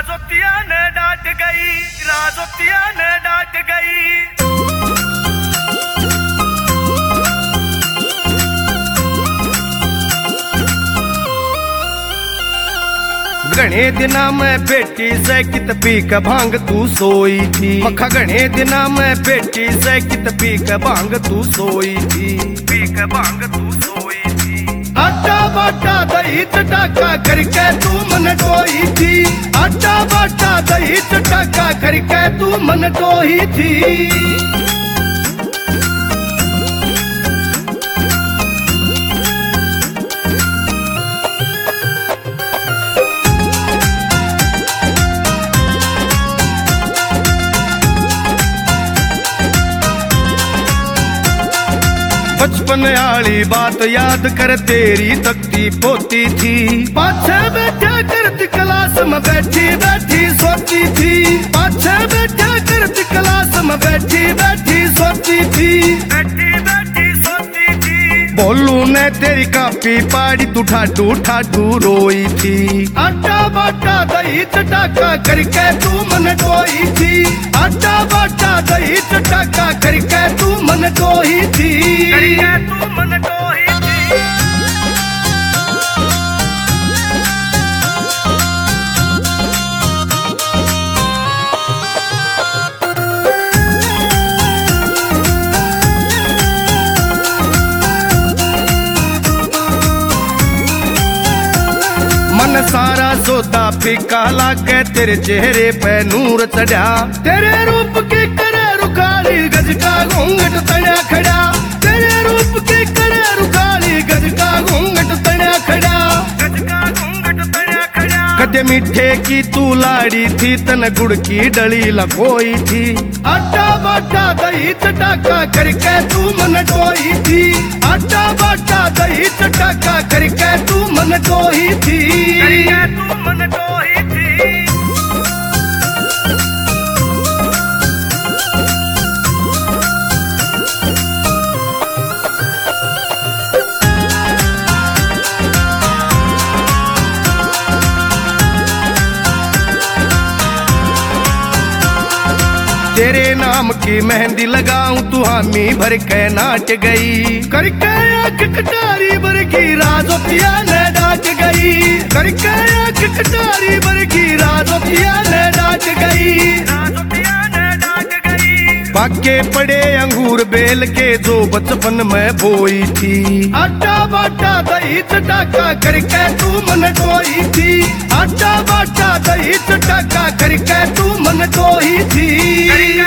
राजोतिया ने डांट गई, राजोतिया ने डांट गई। घने दिना में बेटी से कित पी के भांग तू सोई थी, मखा घने दिना में बेटी से कित पी के भांग तू सोई थी, पी के भांग तू सोई थी। आटा बाटा दही चटाका करके तू मन टोई थी, आटा बाटा दही चटाका करके तू मन टोई थी। बचपन आली बात याद कर तेरी तकती पोती थी, पाछे बैठा करती क्लास में बैठी बैठी सोती थी, पाछे बैठा करती क्लास में बैठी बैठी सोती थी, बैठी बैठी सोती थी। बोलू ने तेरी कापी पाड़ी तू ठाडू ठाडू रोई थी, आटा बाटा दही चटाका करके तू मन टोई थी, आटा बाटा दही चटाका करके तू मन टोई थी, करके तू मन टोई थी। मन सारा सोता फीका लागे तेरे चेहरे पे नूर चढ़ा, तेरे रूप के करे रुखाली गज का घूंघट तड़ा खड़ा, तेरे रूप के करे रुखाली गज का घूंघट तड़ा खड़ा, गज का घूंघट तड़ा खड़ा। कदे मीठे की तू लाड़ी थी तन गुड़ की डली लगोई थी, आटा बाटा दही चटाका करके तू मन टोई थी, आटा बाटा दही चटाका करके तू मन टोई थी, करके तू मन टोई थी। तेरे नाम की मेहंदी लगाऊं तू हामी भर के नाच गई, करके आँख कटारी भर की राजोतिया ने डांट गई, करके आँख कटारी भर की राजोतिया ने डांट गई, राजोतिया ने डांट गई। पाके पड़े अंगूर बेल के जो बचपन में बोई थी, आटा बाटा दही चटाका करके तू मन टोई थी, आटा बाटा दही चटाका करके तू मन टोई थी।